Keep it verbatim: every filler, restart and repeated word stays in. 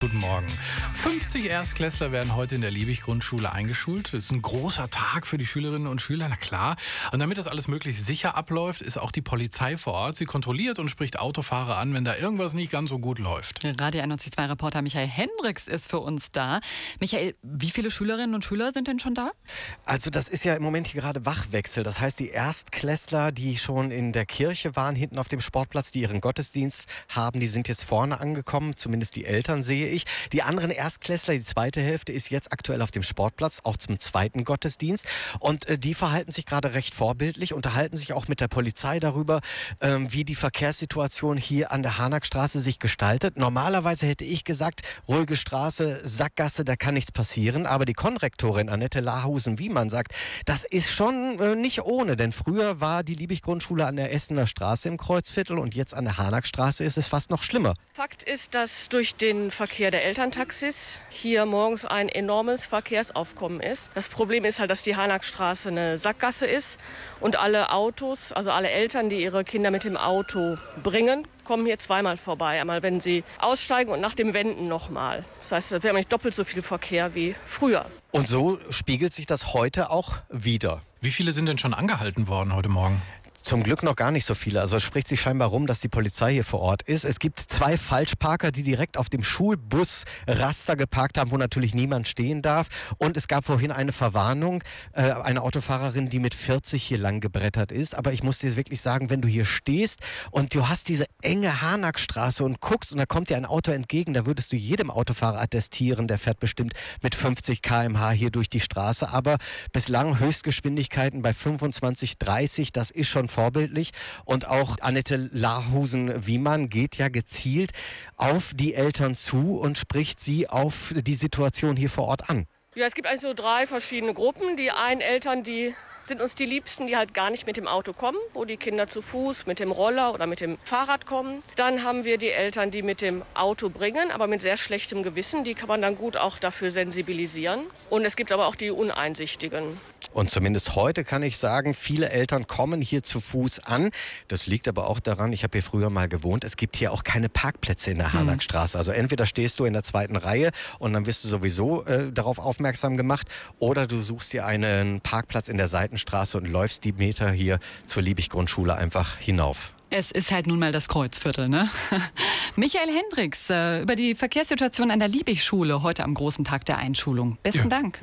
Guten Morgen. fünfzig Erstklässler werden heute in der Liebig-Grundschule eingeschult. Das ist ein großer Tag für die Schülerinnen und Schüler, na klar. Und damit das alles möglichst sicher abläuft, ist auch die Polizei vor Ort. Sie kontrolliert und spricht Autofahrer an, wenn da irgendwas nicht ganz so gut läuft. Radio einundneunzig Komma zwei Reporter Michael Hendricks ist für uns da. Michael, wie viele Schülerinnen und Schüler sind denn schon da? Also das ist ja im Moment hier gerade Wachwechsel. Das heißt, die Erstklässler, die schon in der Kirche waren, hinten auf dem Sportplatz, die ihren Gottesdienst haben, die sind jetzt vorne angekommen. Zumindest die Eltern sehe ich. Die anderen Erstklässler, die zweite Hälfte, ist jetzt aktuell auf dem Sportplatz, auch zum zweiten Gottesdienst. Und äh, die verhalten sich gerade recht vorbildlich, unterhalten sich auch mit der Polizei darüber, ähm, wie die Verkehrssituation hier an der Harnackstraße sich gestaltet. Normalerweise hätte ich gesagt, ruhige Straße, Sackgasse, da kann nichts passieren. Aber die Konrektorin Annette Lahusen-Wiemann sagt, das ist schon äh, nicht ohne. Denn früher war die Liebig-Grundschule an der Essener Straße im Kreuzviertel und jetzt an der Harnackstraße ist es fast noch schlimmer. Fakt ist, dass durch den Verkehr der Elterntaxis hier morgens ein enormes Verkehrsaufkommen ist. Das Problem ist halt, dass die Harnackstraße eine Sackgasse ist und alle Autos, also alle Eltern, die ihre Kinder mit dem Auto bringen, kommen hier zweimal vorbei. Einmal, wenn sie aussteigen und nach dem Wenden nochmal. Das heißt, wir haben nicht doppelt so viel Verkehr wie früher. Und so spiegelt sich das heute auch wieder. Wie viele sind denn schon angehalten worden heute Morgen? Zum Glück noch gar nicht so viele. Also es spricht sich scheinbar rum, dass die Polizei hier vor Ort ist. Es gibt zwei Falschparker, die direkt auf dem Schulbusraster geparkt haben, wo natürlich niemand stehen darf. Und es gab vorhin eine Verwarnung, äh, eine Autofahrerin, die mit vierzig hier lang gebrettert ist. Aber ich muss dir wirklich sagen, wenn du hier stehst und du hast diese enge Harnackstraße und guckst und da kommt dir ein Auto entgegen, da würdest du jedem Autofahrer attestieren, der fährt bestimmt mit fünfzig Kilometer pro Stunde hier durch die Straße. Aber bislang Höchstgeschwindigkeiten bei fünfundzwanzig, dreißig, das ist schon vorbildlich. Und auch Annette Lahusen-Wiemann geht ja gezielt auf die Eltern zu und spricht sie auf die Situation hier vor Ort an. Ja, es gibt eigentlich so drei verschiedene Gruppen. Die einen Eltern, die sind uns die Liebsten, die halt gar nicht mit dem Auto kommen, wo die Kinder zu Fuß, mit dem Roller oder mit dem Fahrrad kommen. Dann haben wir die Eltern, die mit dem Auto bringen, aber mit sehr schlechtem Gewissen. Die kann man dann gut auch dafür sensibilisieren. Und es gibt aber auch die Uneinsichtigen. Und zumindest heute kann ich sagen, viele Eltern kommen hier zu Fuß an. Das liegt aber auch daran, ich habe hier früher mal gewohnt, es gibt hier auch keine Parkplätze in der Harnackstraße. Also entweder stehst du in der zweiten Reihe und dann wirst du sowieso äh, darauf aufmerksam gemacht, oder du suchst dir einen Parkplatz in der Seitenstraße und läufst die Meter hier zur Liebig-Grundschule einfach hinauf. Es ist halt nun mal das Kreuzviertel, ne? Michael Hendricks äh, über die Verkehrssituation an der Liebig-Schule heute am großen Tag der Einschulung. Besten ja. Dank.